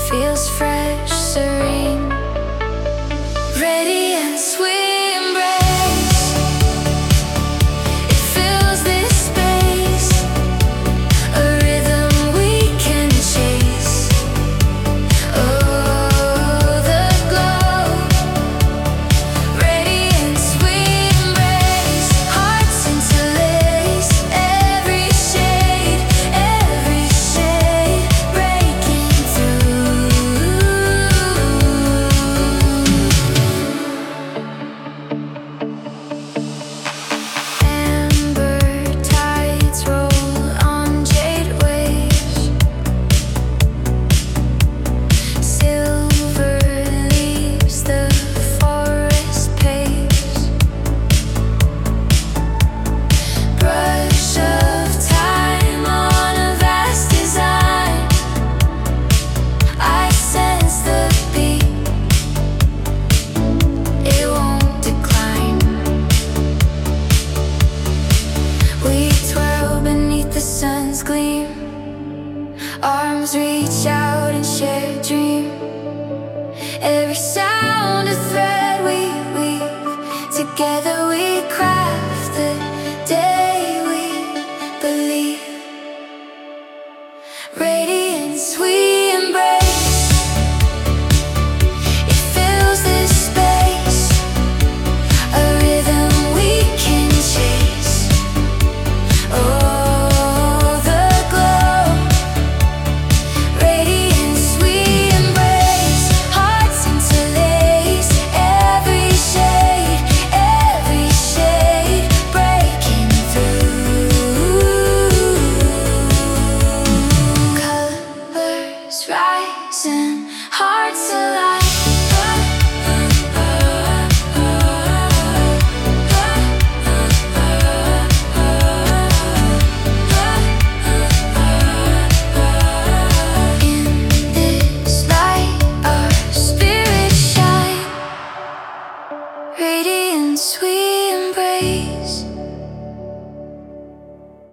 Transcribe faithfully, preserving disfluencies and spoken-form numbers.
feels fresh, serene, radiance we embrace. It fills this space, a rhythm we can chase. Oh, the glow, radiance we embrace. Hearts interlace, every shade, every shade breaking through. Amber tides roll on jade waves. Silver leaves the forest paves. Brush of time on a vast design. I sense the beat, it won't decline. We twirl beneath the sun's gleam, arms reach out and share a dream. Every sound a thread we weave, together we craft the day we believe. Radiance we embrace, it fills this space, a rhythm we can chase. Oh, the glow, radiance we embrace. Hearts interlace, every shade, every shade breaking through. Colors rise and hearts align.